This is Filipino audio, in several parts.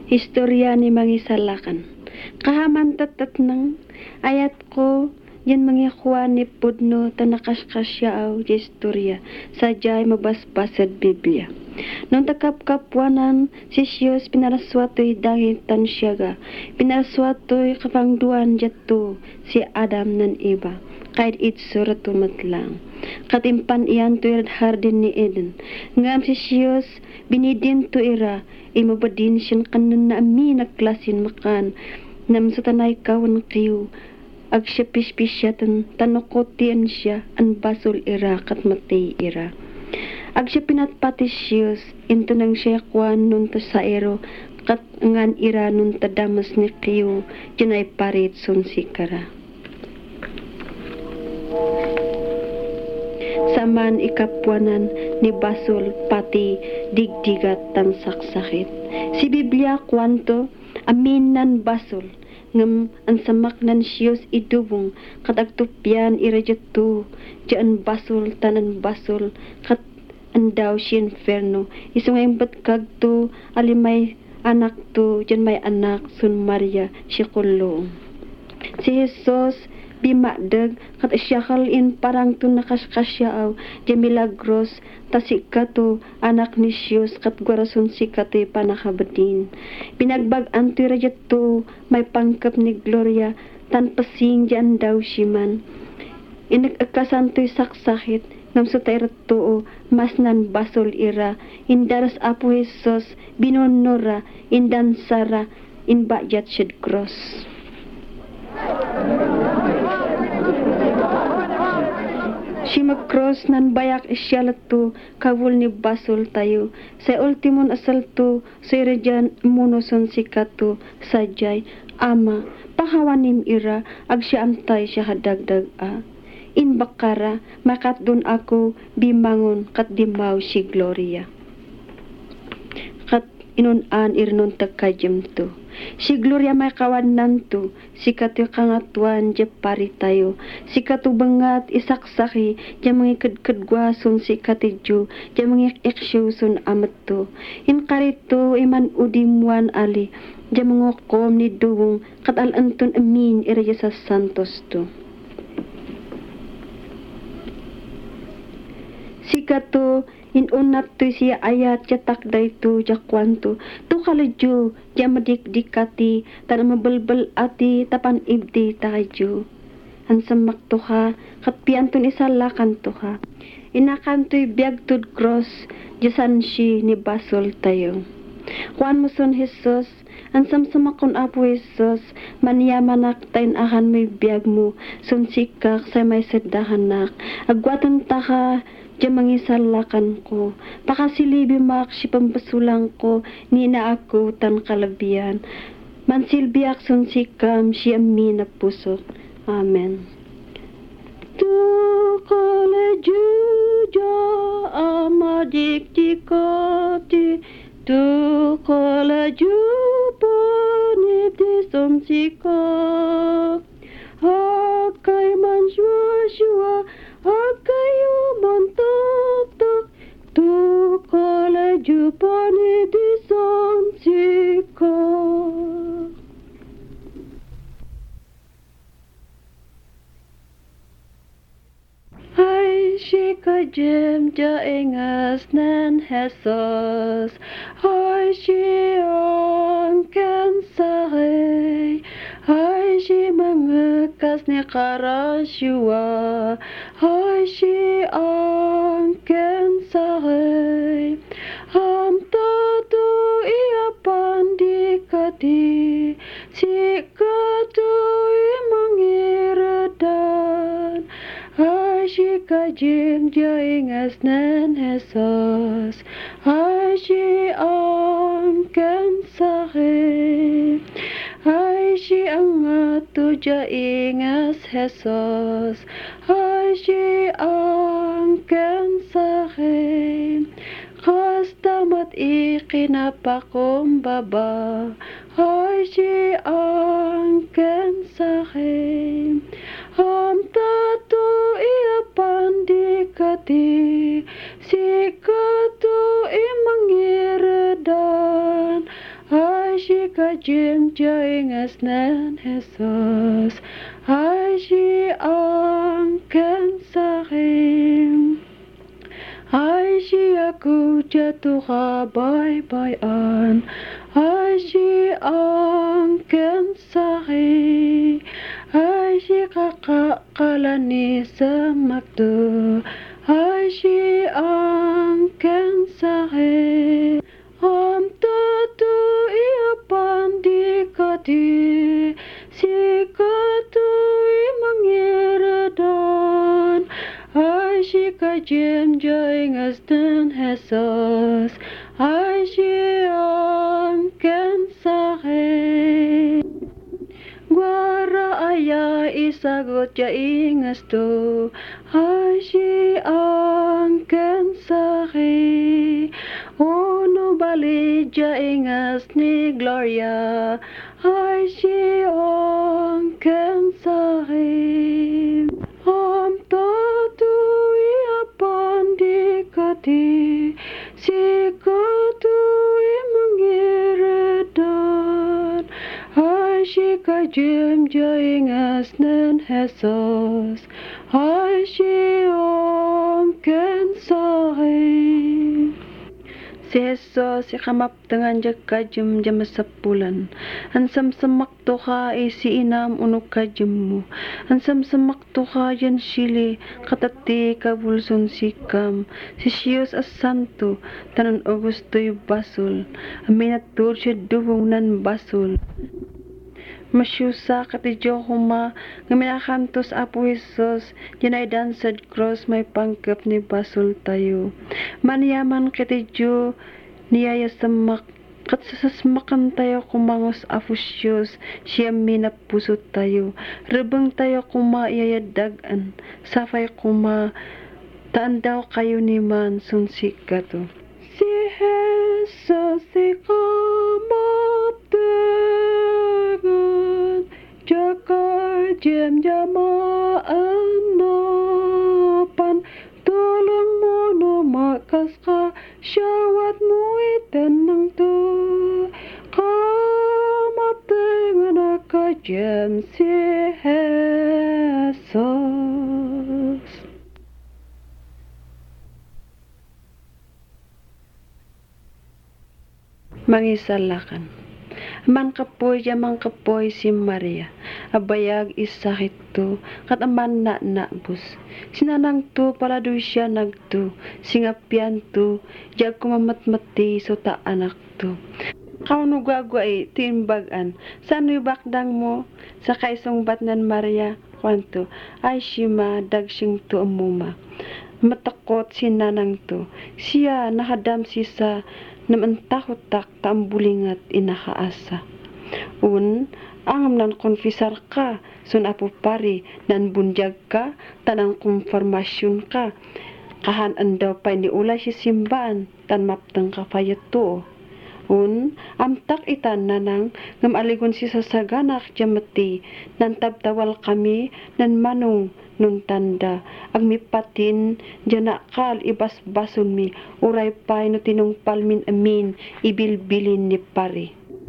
Historya ni mangisalakan. Kahaman tatat ng ayat ko, yan mga Juan ni Pudno tanakaskasyaw di istorya, sadyay mabasbasad Biblia. Nung takapkapwanan, si Siyos pinaraswatoy dangitan siyaga, pinaraswatoy kapangduan jatu si Adam nan iba, kahit itsura tumatlang. Katimpan iyan to hardin ni Eden. Ngam si Siyos binidin to ira, imabadin siyan kanan na amin na klasin makan, nam sa tanay kawan kayo, ag siya pispis tanukotian siya, an basol ira kat matay ira. Ag siya pinatpati Siyos, into nang siya kwan nun ta saero, kat ngan ira nun ta damas ni kayo, dyan ay parit son sikara. Saman ikapwanan ni basol pati digdigat tan saksakit. Si Biblia kwanto, amin nan basol, ngam ang samak nan Siyos idubong, kat agtupyan irajatu, dyan basol tanan basol, kat andaw si inferno, isungay batkag to, alimay anak to, dyan may anak, sun Maria, si kulong. Si Jesus, bimakdag, kat isyakal in parang to nakaskasyaw, dyan milagros, tasika to, anak ni Siyos, kat gwarason si kato'y panakabadin. Binagbag-an to rajat to, may pangkap ni Gloria, tan pasing dyan daw si man. Inagakasan to'y saksakit, ngam sa tayo to, mas nan basol ira, indaras apo Jesus, binonora, indansara, inbagyat siyad cross. Si mag-cross nan bayak isyalat to, kawul ni basol tayo, sa ultimon asal to, sa irajan munoson si kato, sadyay, ama, pahawanim ira, ag siya antay siya hadagdag in bakara, makat dun ako, bimangon, kat dimaw si Gloria. Kat inunan irnon tagkajem to. Si Gloria may kawanan to, si katu kangatuan pari tayo, si katu bangat isaksaki, dya mga kadkadgwason si katidyo, dya mga eksyoson amat to. In karito iman udimuan ali, dya mga kom ni duwong, kat alanton amin iraya sa santos to. Si kato, inunat to siya ayat, jatak day to, jakwan to kaladyo, dya madikdikati, tara mabalbal ati, tapan ibdi tayo. Hansamak to ka, katpian to isalakan to ka. Inakan to'y biag to cross, jasan si ni basol tayo. Kuan mo son Jesus, ansam samakon apo Jesus, maniyamanak tayin akan may biag mo, son sikak sa may seddahanak, agwatan ta ka, dyan mangisalakan ko, pakasilibi mak si pambasulang ko, ni na ako tan kalabian, mansilbiak son sikam si amin na pusok. Amen. Tu kalajuja amadik dikati, tu kalajupa nipti son sikak, hakay man shua akayu mantok tu kalaju pani di sansika. Hai shika jem ja ingas nan Jesus, hai shi angkan sahay, hai shi mengekas ni karasua, hai shi angkan sahay, ham tatu ia pandikati, si katu mangiradan, hai shi kajim jaingas nan Jesus, hai shi angkan sahay, hai shi angat tu jaingas Jesus, hai shi angkan sahay, kas tamat ikinapakumbaba, hai shi angkan sahay, ham tatu ia pandikati, si katu imangiradan, hai shi kajim jaingas nan Jesus, ay si ang kansakim. Ay si aku jatuh kabay-bayan, ay si ang kansakim. Ay si kakakalani sa makdo, ay si ang kansakim. Am tatu iapan di kati, si katu imangiradan. Ay si kajem jaingas dan Jesus, ay si ang kansakim. Guara aya isagot jaingas to, ay si ang kansakim. Ono bali jaingas ni Gloria, ay si ang kansakim. Am tatu iapan di kati, si katu imangiradan. Ay si kajem jaingas nan Jesus, ay si ang kansakim. Si Jesus ikamaptangan jak kajem jam sapulan. Ansam samak to ka si inam unok kajem mo. Ansam samak to ka yan sili katati kabulson sikam. Si Siyos as santo tanan Augusto'y basol. Aminatur siya dubong nan basol. Masyusa kati Diyo kuma nga minakantos Apo Jesus yan ay dansad cross may pangkap ni basol tayo. Maniyaman kati Diyo niyaya samak kat sasasmakan tayo kumangos Apo Diyos siya minapuso tayo. Rebang tayo kuma iyayadagan safay kuma taan daw kayo ni man sunsik ka to. Si Jesus ikamaptangan jaka jem jamaan napan, tulong mo no makas ka syawat mo itanang to. Kamaptangan ka jem si Jesus. Mangisalakan. Mangkapoy si Maria, abayag isakit to, kat aman na bus. Sinanang to, palado siya nagto, singapyan to, jag kumamatmati so ta anak to. Kauno gagwa timbagan, saan bakdang mo, sa kaisong batnan Maria, kwanto, ay sima dagsing to amuma. Matakot si nanang to, siya nakadam si sa namantakotak tambulingat inakaasa. Angam nan konfisar ka, sun Apo pari, nan bunjag ka, tanang konfirmasyon ka. Kahan andaw pa ni ula si simbaan, tan maptang kapayato. Amtak itan nanang, ngam aligon si sasaganak jamati, nan tabtawal kami, nan manong, nun tanda, ag mi patin, janakal ibas bason mi, uray pay no tinungpal min amin, ibilbilin ni pari.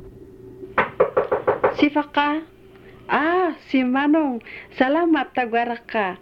Si Faka? Si Manong, salamat tagwara ka.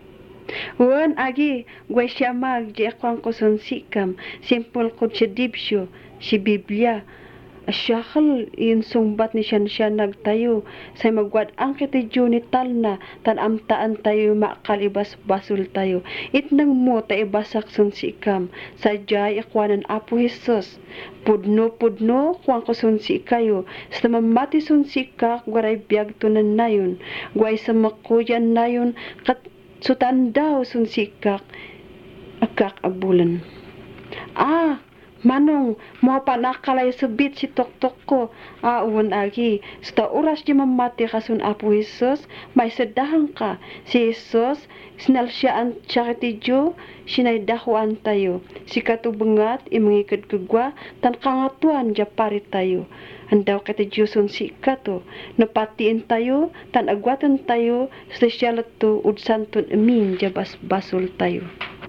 Agi, gway siya di akwang kuson sikam, simple ko siya dibsyo, si Biblia. Asyakal, in sungbat ni siya nagtayo, say magwad ang kiti ni talna, tan amtaan tayo makalibas basul tayo. Itnang mo ta ibasak sun sikam, sadyay akwanan Apo Jesus. Pudno, kwang ko sun kayo, sa mamati sun sikak, gwaray biyag tunan nayon, gway sa makuyan nayon, kat sutan daw sun sikak, agkak abulan. Manong, mo pa nakalay subit si tok-tok ko. Agi, sa oras di mamati ka sun Apo Jesus, may sadahan ka. Si Jesus, sinal siya ang charity Diyo, sinay dahuan tayo. Si katubangat, imangikad kagwa, tan kangatuan, japari tayo. Andaw kati Diyo sun si kato, napatiin tayo, tan agwatan tayo, special to, udsanton amin, jabas basol tayo.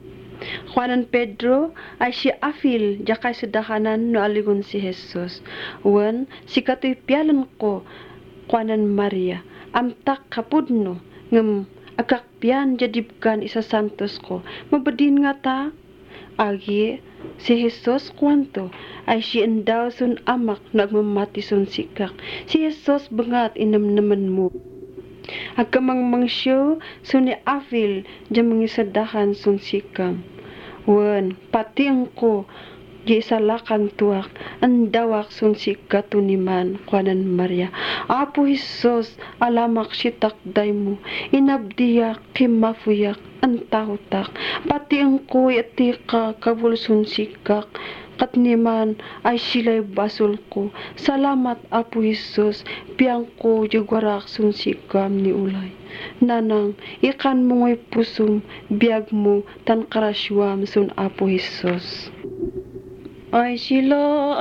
Juanan Pedro ay si afil jakay sedakanan no aligon si Jesus. Wen si katoy pialan ko Juanan Maria amtak kapudno ngem akakpian jadibkan isa santos ko mabadin nga ta agi si Jesus kwanto ay si endaw sun amak nagmamati sun sikak si Jesus bengat inam naman mo agkamang mangsyo sun ni afil jam mangisadahan sun sikam wen pati angko di salakan tuak andawak sun sikatuniman Juanan Maria Apo Jesus alamak sitak daymo inabdiyak kimafuyak antahutak pati angko yatika kabulsun sikak katniman ay sila'y basol ko salamat Apo Jesus piyang ko jagwarak sun sikam ni ulay nanang ikan mo ngay pusum biag mo tan karaswam sun Apo Jesus Ay Sheila,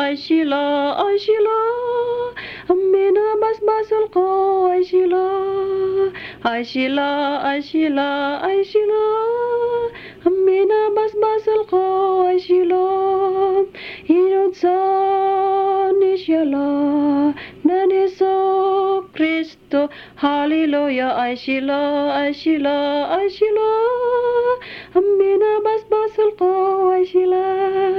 amina basbasol ko, ay Sheila, amina basbasol ko, ay Sheila, inodsan ni Sheila, naniso Kristo, hallelujah, ay Sheila, amina basbasol ko, ay Sheila.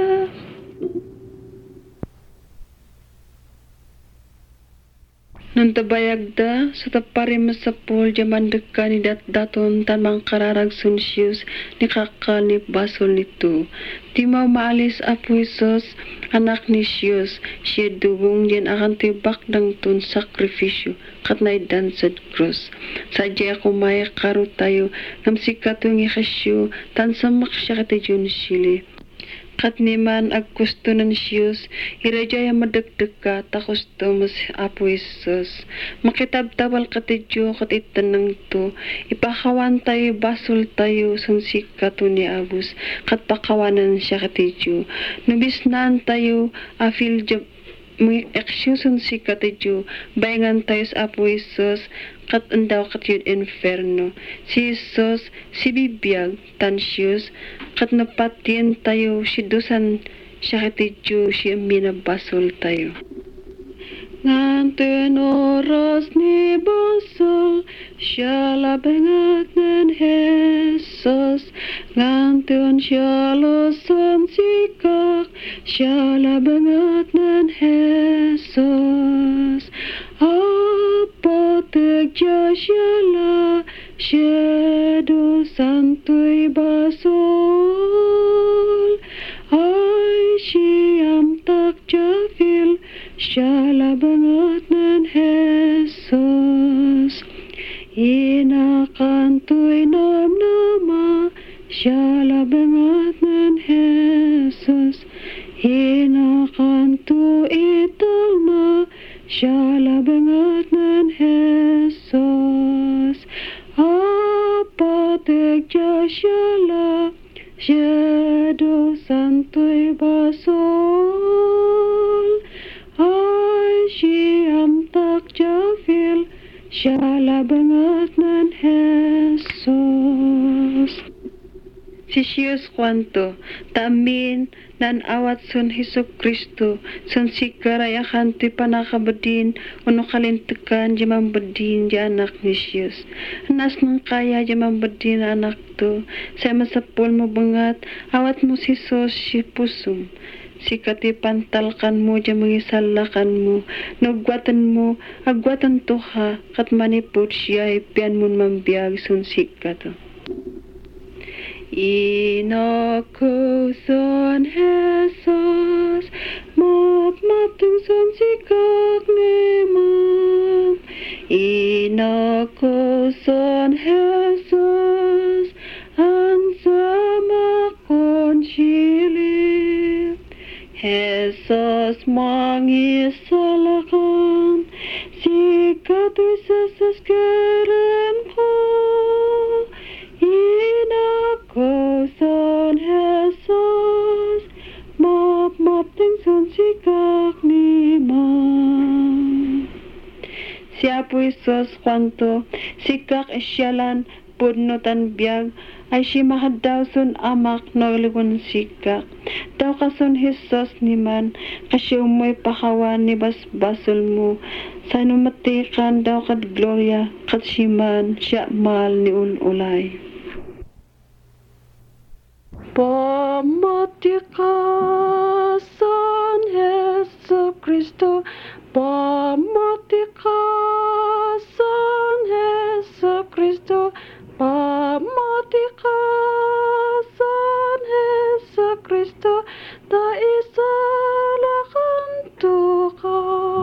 Nantabayag da sa tapari masapol jaman deka ni daton tamang kararag sunsius ni kakal ni basol nito. Di mau maalis Apo Jesus anak ni Sius siya dubong yan akan tibak ng tun sakrifisyo katnay dan sa krus. Sadya kumaya karo tayo ngam sikatong ikasyo tan samak siya katayon sili. Katniman ag gusto ng Diyos, irajaya madagdaga ta gusto mas Apo Jesus. Makitabtabal katidyo kat itanang to, ipakawan tayo, basol tayo, sunsika to ni Abus, kat pakawanan siya katidyo. Nubisnaan tayo, afil mga aksyon si katidyo, bayangan tayo sa Apo Jesus, kat andaw kat yun inferno. Si Jesus, si bibiyag, tansiyos, kat napatian tayo, si dusan siya katidyo, si minabasol tayo. Nganten oras ni basol, siya labengat ng Jesus. Nganten siya losan sikak, siya labengat ng Jesus. Apotek siya la, siya dosan tuy basol. Ay siyam tak jafil, siya labangat ng Jesus. Inakanto'y namnama, siya labangat ng Jesus. Inakanto italma, siya labangat ng Jesus. Apatek siya la, siya dosan tuy basol. Ay siyam tak jafil, siya labangat ng Jesus. Si Siyos kwanto, tamin nan awat son Hesus Kristo, son sikaray akanti panakabadin, uno kalintakan jamang badin di anak ni Siyos. Anas nang kaya jamang badin anak to, sa masapol mo bangat, awat mo si Sos si pusum. Sikati pantalkan mo dyan mangisalakan mo, nagwatan mo, agwatan to ha, kat manipot siya, ipian mo mambiyag sun sikato. Inakuson Jesus, mapmatang sun sikak ni mam. Inakuson Jesus, ansama konsilim. Jesus mangisalakan, sikat Jesus keren po. Inakuson Jesus, map-mapting son sikak ni mam. Si Apo Jesus kwanto, sikak isyalan, punutan biag ay si mahadaw sun amak naglugon sikak. Daw kasun Hesus niman kasi umoy pakawan ni basbasol mo. Sa numatikan daw kad gloria kat siman siya mal ni unulay. Pamatikasan Hesus Kristo, pamatikasan Hesus Kristo, pamatikasan Hesus Kristo, ta isalakan tuka.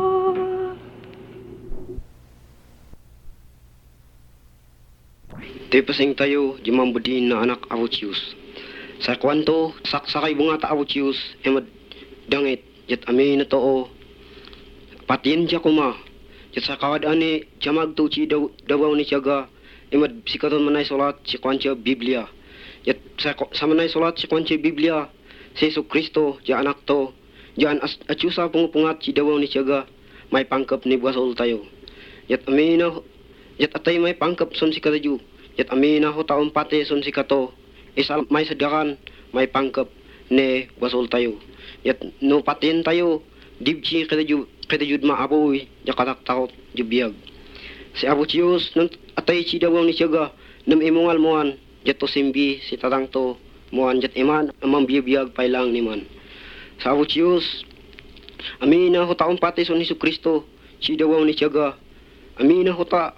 Tipasing tayo, jimambudin na anak Avucius. Sa kwanto, saksakay bunga ta Avucius, emad dangit, jat amin na too. Patin siya kuma, jat sa kawadaan ni jamag to chi dawaw ni siyaga, emad sikaton manay solat si kwancha Biblia. Jat sa manay solat si kwancha Biblia, si Yesu Kristo, ja anak to, jaan asyusa pungupungat si dawaw ni siyaga, may pangkap ni buwasol tayo. Jat amin na, jat atay may pangkap son si kataju, jat amin na ho taong pati son si kato, isal may sadakan, may pangkap ne basol tayo. Yat no patin tayo, dibchi kadajud maaboy, jakataktakot jubiyag. Si Avucius, nang atay si dawang ni siyaga, nam imungal moan, jat to simbi, si tatang to, moan jat iman, amang biyag pailang ni man. Sa Avucius, amin na ho taong pati son Hesus Kristo, si dawang ni siyaga, amin na ho ta,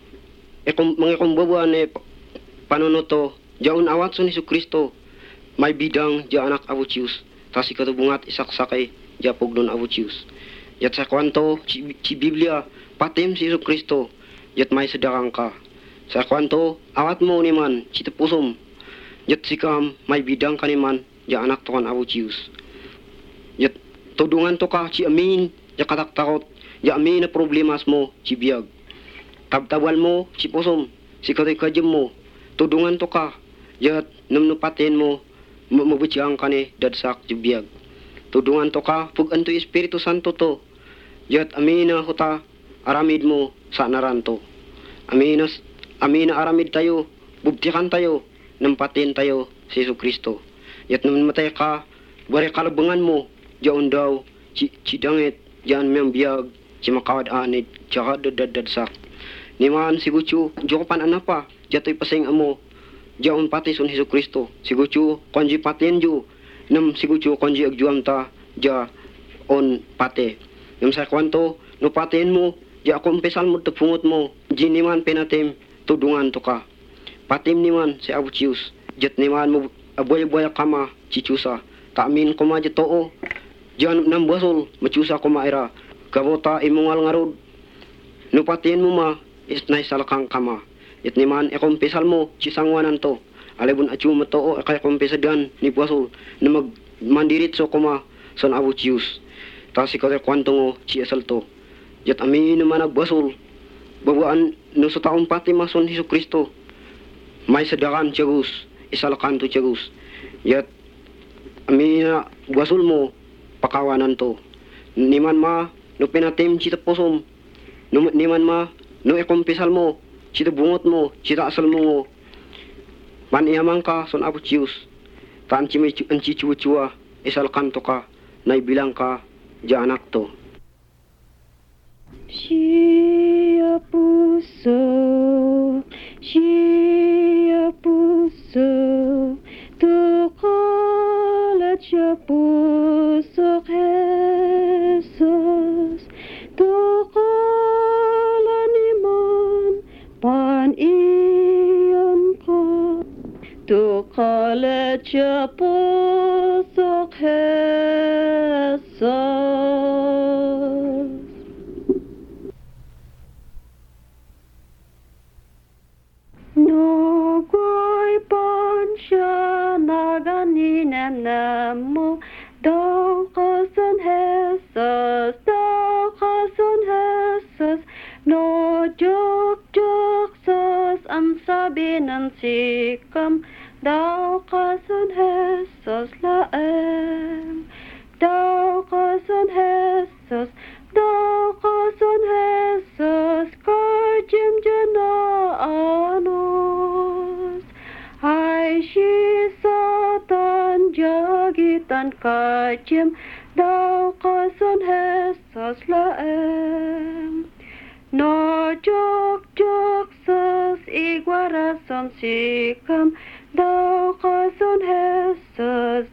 mga kumbawa ne panunoto, jaun awat son Hesus Kristo, may bidang ja anak Avucius, ta si katubungat isaksakay ja pugnon Avucius. Yat sa kwanto, si Biblia, patim si Hesus Kristo, yat may sedakang ka. Sa kwanto, awat mo ni man, si tepusom, yat sikam, may bidang ka ni man, ja anak tokan Avucius. Yat tudungan to ka, si amin, ja kataktakot, ja amin na problemas mo, si biyag. Tabtabal mo, si pusom, si katikajem mo, tudungan to ka, yat namnupatin mo, mabutyang ka ni dadsak jubiyag. Tudungan to ka, pugan to Espiritu Santo to, yat amina huta, aramid mo sa naranto. Amina aramid tayo, bubtikan tayo, nampatin tayo si Yesu Kristo. Yat namatay ka, bari kalabangan mo, jaon daw, chidangit, jan miyang biyag, si makawad anid, tsaka dadadadsak. Niman si Guchu, jokopan anapa, jatoy pasing amo, jaon pati son Hesus Kristo. Si Guchu, konji patin ju, nam si Guchu konji agjuam ta, ja on pate. Nam sa kwanto, no patin mo, ja kumpesal mo tapungot mo, jiniman penatim, tudungan to ka. Patim niman si Avucius, jat niman mo aboy-boy kama, chichusa, taamin kuma jatoo, jan nam basol, machusa kuma ira, kavota imungal ngarod, no patin mo ma, isnay salakang kama. Yat niman ekompesal mo, sisangwanan to. Alibun atyu matoo, kaya kompesadan ni Buasol, na magmandirit so kuma son Avucius. Tasi kaya kwantong o, asal to. Yat amin naman nagbuasol, babaan no sa taong pati mason Hesus Kristo. May sadakan tiyagus, isalakan to tiyagus. Yat amin na buasol mo, pakawanan to. Niman ma, no pinatim chita posom, niman ma, no ekompesal mo, chita bungot mo, chita asal mo, maniamang ka son Avucius, taan chichuchua, isal kanto ka, naibilang ka, ja anak to. Siya puso, tukalat siya puso, Jesus, tukalan iman, pan-iyan ka, tukalat siya puso, Jesus. Nogoy pan siya naganinan mo, daw kason Jesus, no jok sos ang sabi ng sikam, daw kason Jesus laem, daw kason Jesus, kajem jana ano. kajem daw kason Jesus laeng. No jok sus igwarason sikam daw kason Jesus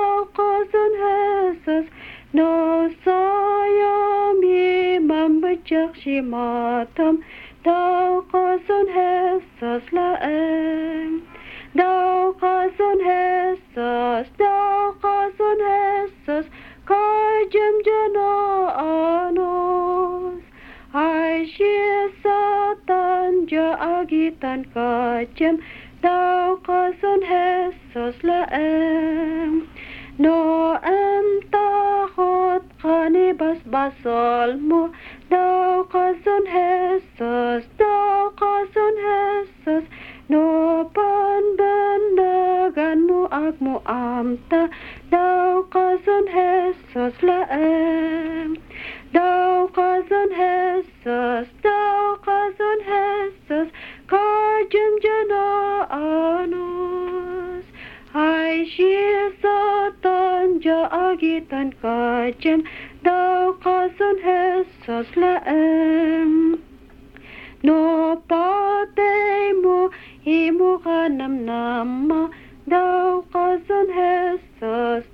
no sayami mambajak si matam daw kason Jesus laeng. Daw kason Jesus kajem jana anos. Ay siya satan ja agitan kajem daw kason Jesus laeng. No entakot kanibas basol mo daw kason Jesus no panbandagan mo agmo amta daw kason Jesus laeng. Daw kason Jesus kajem jana anos. Ay siya satan ja agitan kajem daw kason Jesus laeng. No patay mo imo ka namnama daw kason Jesus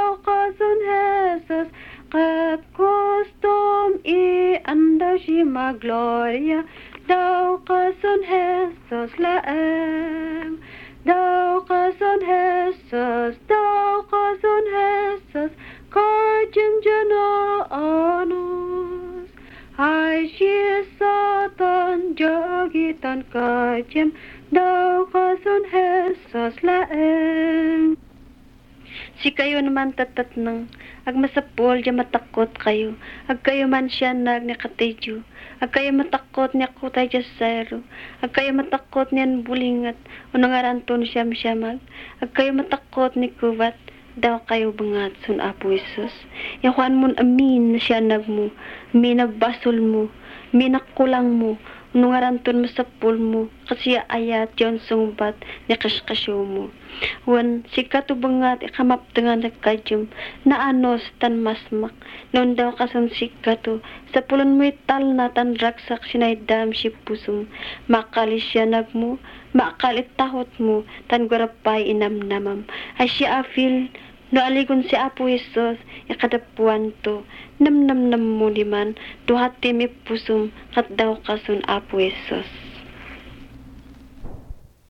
kat custom andaw si magloria daw kason Jesus laeng. Daw kason Jesus kajem jana anos. Ay siya satan jagitan kajem daw kason Jesus laeng. Si kayo naman tatat nang agmasapol ja matakot kayo. Ag kayo man siya nakatedyo. Ag kayo matakot niya kutay ja sero. Ag kayo matakot niyan bulingat. Unangaranton siyam-siyamag. Ag kayo matakot ni kuwat. Daw kayo bangat sun Apo Jesus. Yakuan mon amin na siya nagmo. Amin nagbasol mo. Amin nakulang mo. Nungaranton mo sa pool mo, kasi ayat yon sungbat ni kaskasyo mo. Wan, si katubangat ikamaptangan na kadyum, na anos tan masmak, noon daw kasan si katu, sa pulon mo ital na tan raksak sinaydam si pusum, makalis siya nagmo, makalit tahot mo, tan gwarapay inamnamam, ay siya afil, no aligon si Apo Jesus, ikadapuan to, namnamnam mo liman, duhati mi pusum, kat daw kasun Apo Jesus.